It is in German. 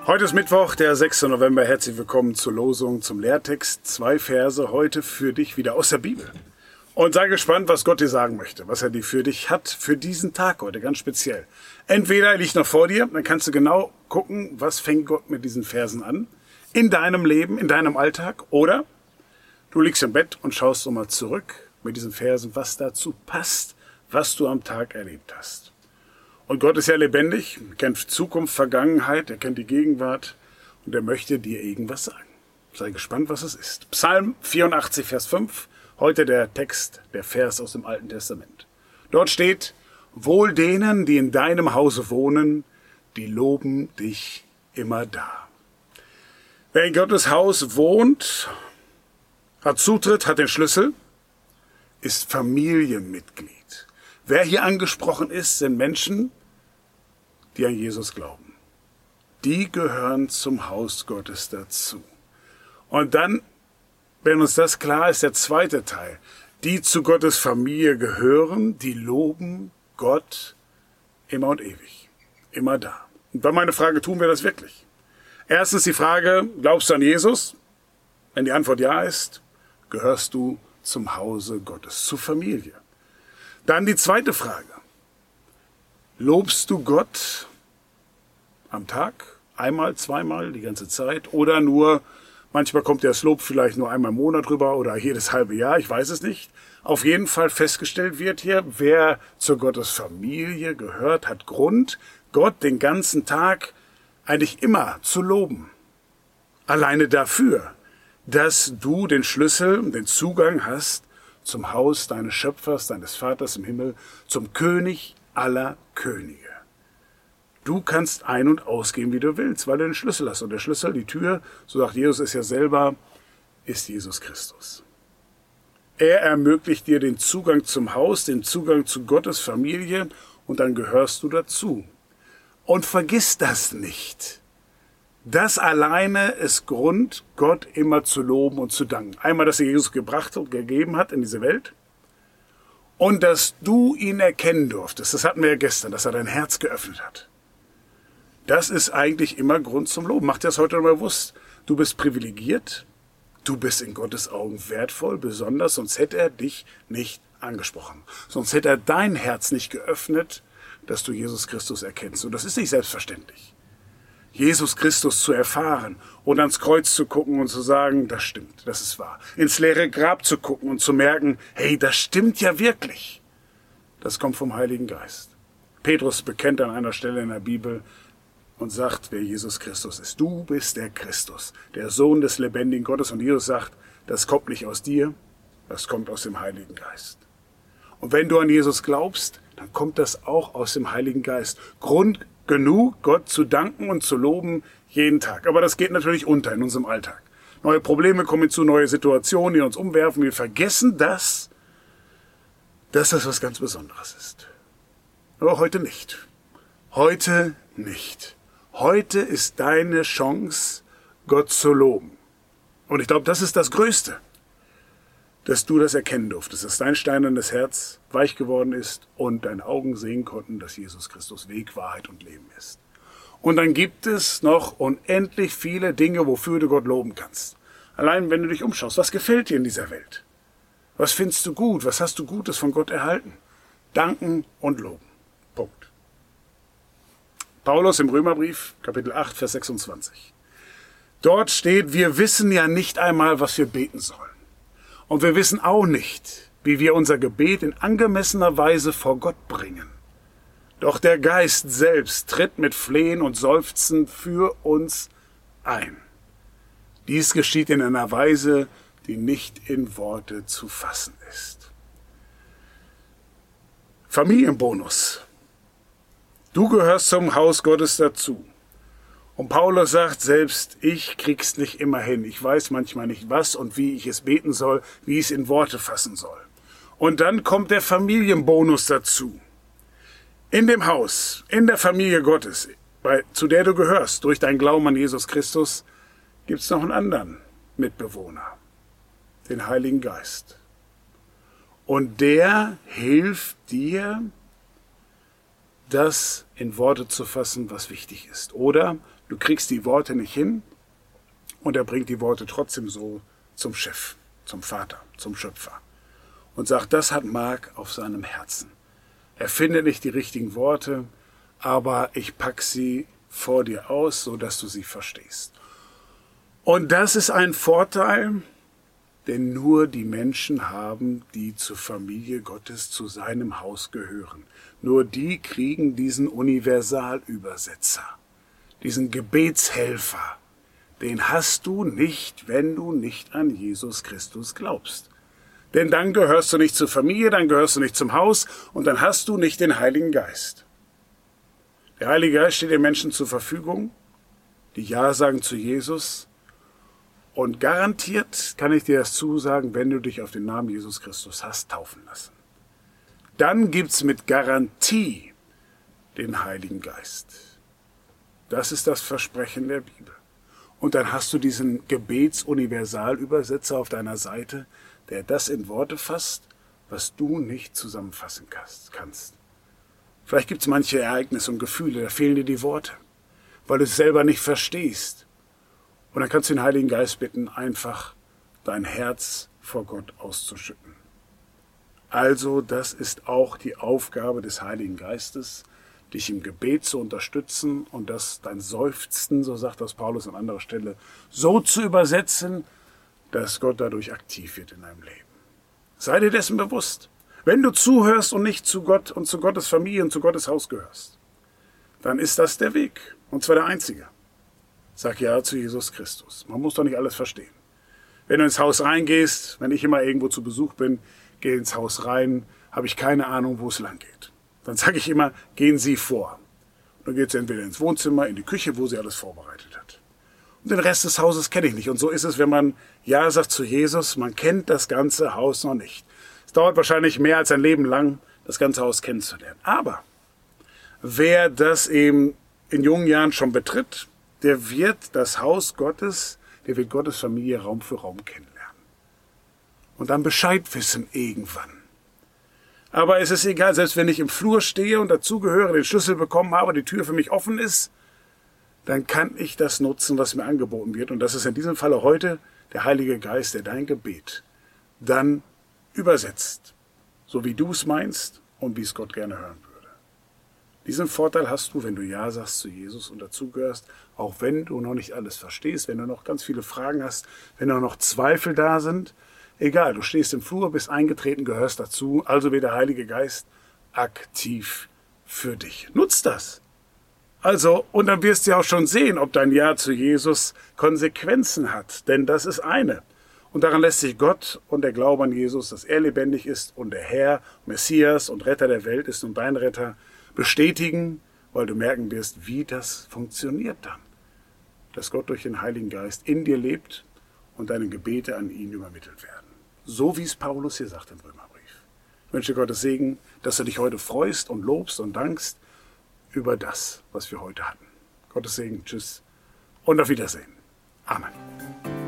Heute ist Mittwoch, der 6. November. Herzlich willkommen zur Losung, zum Lehrtext. 2 Verse heute für dich wieder aus der Bibel. Und sei gespannt, was Gott dir sagen möchte, was er dir für dich hat, für diesen Tag heute, ganz speziell. Entweder er liegt noch vor dir, dann kannst du genau gucken, was fängt Gott mit diesen Versen an, in deinem Leben, in deinem Alltag, oder du liegst im Bett und schaust nochmal zurück mit diesen Versen, was dazu passt, was du am Tag erlebt hast. Und Gott ist ja lebendig, kennt Zukunft, Vergangenheit, er kennt die Gegenwart und er möchte dir irgendwas sagen. Sei gespannt, was es ist. Psalm 84, Vers 5, heute der Text, der Vers aus dem Alten Testament. Dort steht: Wohl denen, die in deinem Hause wohnen, die loben dich immer da. Wer in Gottes Haus wohnt, hat Zutritt, hat den Schlüssel, ist Familienmitglied. Wer hier angesprochen ist, sind Menschen, die an Jesus glauben. Die gehören zum Haus Gottes dazu. Und dann, wenn uns das klar ist, der zweite Teil. Die zu Gottes Familie gehören, die loben Gott immer und ewig. Immer da. Und dann meine Frage, tun wir das wirklich? Erstens die Frage, glaubst du an Jesus? Wenn die Antwort ja ist, gehörst du zum Hause Gottes, zur Familie. Dann die zweite Frage. Lobst du Gott am Tag? Einmal, zweimal, die ganze Zeit? Oder nur, manchmal kommt das Lob vielleicht nur einmal im Monat rüber oder jedes halbe Jahr, ich weiß es nicht. Auf jeden Fall festgestellt wird hier, wer zur Gottes Familie gehört, hat Grund, Gott den ganzen Tag eigentlich immer zu loben. Alleine dafür, dass du den Schlüssel, den Zugang hast zum Haus deines Schöpfers, deines Vaters im Himmel, zum König aller Könige. Du kannst ein- und ausgehen, wie du willst, weil du den Schlüssel hast. Und der Schlüssel, die Tür, so sagt Jesus es ja selber, ist Jesus Christus. Er ermöglicht dir den Zugang zum Haus, den Zugang zu Gottes Familie und dann gehörst du dazu. Und vergiss das nicht. Das alleine ist Grund, Gott immer zu loben und zu danken. Einmal, dass er Jesus gebracht und gegeben hat in diese Welt und dass du ihn erkennen durftest. Das hatten wir ja gestern, dass er dein Herz geöffnet hat. Das ist eigentlich immer Grund zum Loben. Mach dir das heute mal bewusst. Du bist privilegiert, du bist in Gottes Augen wertvoll, besonders, sonst hätte er dich nicht angesprochen. Sonst hätte er dein Herz nicht geöffnet, dass du Jesus Christus erkennst. Und das ist nicht selbstverständlich. Jesus Christus zu erfahren und ans Kreuz zu gucken und zu sagen, das stimmt, das ist wahr. Ins leere Grab zu gucken und zu merken, hey, das stimmt ja wirklich. Das kommt vom Heiligen Geist. Petrus bekennt an einer Stelle in der Bibel und sagt, wer Jesus Christus ist. Du bist der Christus, der Sohn des lebendigen Gottes. Und Jesus sagt, das kommt nicht aus dir, das kommt aus dem Heiligen Geist. Und wenn du an Jesus glaubst, dann kommt das auch aus dem Heiligen Geist. Grund genug, Gott zu danken und zu loben jeden Tag. Aber das geht natürlich unter in unserem Alltag. Neue Probleme kommen hinzu, neue Situationen, die uns umwerfen. Wir vergessen dass das was ganz Besonderes ist. Aber heute nicht. Heute nicht. Heute ist deine Chance, Gott zu loben. Und ich glaube, das ist das Größte, dass du das erkennen durftest, dass dein steinernes Herz weich geworden ist und deine Augen sehen konnten, dass Jesus Christus Weg, Wahrheit und Leben ist. Und dann gibt es noch unendlich viele Dinge, wofür du Gott loben kannst. Allein wenn du dich umschaust, was gefällt dir in dieser Welt? Was findest du gut? Was hast du Gutes von Gott erhalten? Danken und loben. Punkt. Paulus im Römerbrief, Kapitel 8, Vers 26. Dort steht, wir wissen ja nicht einmal, was wir beten sollen. Und wir wissen auch nicht, wie wir unser Gebet in angemessener Weise vor Gott bringen. Doch der Geist selbst tritt mit Flehen und Seufzen für uns ein. Dies geschieht in einer Weise, die nicht in Worte zu fassen ist. Familienbonus. Du gehörst zum Haus Gottes dazu. Und Paulus sagt selbst, ich krieg's nicht immer hin. Ich weiß manchmal nicht, was und wie ich es beten soll, wie ich es in Worte fassen soll. Und dann kommt der Familienbonus dazu. In dem Haus, in der Familie Gottes, zu der du gehörst, durch deinen Glauben an Jesus Christus, gibt's noch einen anderen Mitbewohner, den Heiligen Geist. Und der hilft dir, das in Worte zu fassen, was wichtig ist. Oder Du kriegst die Worte nicht hin und er bringt die Worte trotzdem so zum Chef, zum Vater, zum Schöpfer und sagt, das hat Mark auf seinem Herzen. Er findet nicht die richtigen Worte, aber ich pack sie vor dir aus, so dass du sie verstehst. Und das ist ein Vorteil, den nur die Menschen haben, die zur Familie Gottes, zu seinem Haus gehören. Nur die kriegen diesen Universalübersetzer, diesen Gebetshelfer. Den hast du nicht, wenn du nicht an Jesus Christus glaubst. Denn dann gehörst du nicht zur Familie, dann gehörst du nicht zum Haus und dann hast du nicht den Heiligen Geist. Der Heilige Geist steht den Menschen zur Verfügung, die Ja sagen zu Jesus. Und garantiert kann ich dir das zusagen, wenn du dich auf den Namen Jesus Christus hast taufen lassen. Dann gibt's mit Garantie den Heiligen Geist. Das ist das Versprechen der Bibel. Und dann hast du diesen Gebetsuniversalübersetzer auf deiner Seite, der das in Worte fasst, was du nicht zusammenfassen kannst. Vielleicht gibt's manche Ereignisse und Gefühle, da fehlen dir die Worte, weil du es selber nicht verstehst. Und dann kannst du den Heiligen Geist bitten, einfach dein Herz vor Gott auszuschütten. Also, das ist auch die Aufgabe des Heiligen Geistes, dich im Gebet zu unterstützen und das dein Seufzen, so sagt das Paulus an anderer Stelle, so zu übersetzen, dass Gott dadurch aktiv wird in deinem Leben. Sei dir dessen bewusst. Wenn du zuhörst und nicht zu Gott und zu Gottes Familie und zu Gottes Haus gehörst, dann ist das der Weg, und zwar der einzige. Sag Ja zu Jesus Christus. Man muss doch nicht alles verstehen. Wenn du ins Haus reingehst, wenn ich immer irgendwo zu Besuch bin, gehe ins Haus rein, habe ich keine Ahnung, wo es lang geht. Dann sage ich immer, gehen Sie vor. Und dann geht sie entweder ins Wohnzimmer, in die Küche, wo sie alles vorbereitet hat. Und den Rest des Hauses kenne ich nicht. Und so ist es, wenn man Ja sagt zu Jesus, man kennt das ganze Haus noch nicht. Es dauert wahrscheinlich mehr als ein Leben lang, das ganze Haus kennenzulernen. Aber wer das eben in jungen Jahren schon betritt, der wird das Haus Gottes, der wird Gottes Familie Raum für Raum kennenlernen. Und dann Bescheid wissen irgendwann. Aber es ist egal, selbst wenn ich im Flur stehe und dazugehöre, den Schlüssel bekommen habe, die Tür für mich offen ist, dann kann ich das nutzen, was mir angeboten wird. Und das ist in diesem Falle heute der Heilige Geist, der dein Gebet dann übersetzt, so wie du es meinst und wie es Gott gerne hören würde. Diesen Vorteil hast du, wenn du Ja sagst zu Jesus und dazugehörst, auch wenn du noch nicht alles verstehst, wenn du noch ganz viele Fragen hast, wenn noch Zweifel da sind. Egal, du stehst im Flur, bist eingetreten, gehörst dazu, also wird der Heilige Geist aktiv für dich. Nutz das. Also, und dann wirst du ja auch schon sehen, ob dein Ja zu Jesus Konsequenzen hat, denn das ist eine. Und daran lässt sich Gott und der Glaube an Jesus, dass er lebendig ist und der Herr, Messias und Retter der Welt ist und dein Retter, bestätigen, weil du merken wirst, wie das funktioniert dann. Dass Gott durch den Heiligen Geist in dir lebt und deine Gebete an ihn übermittelt werden. So wie es Paulus hier sagt im Römerbrief. Ich wünsche Gottes Segen, dass du dich heute freust und lobst und dankst über das, was wir heute hatten. Gottes Segen, tschüss und auf Wiedersehen. Amen.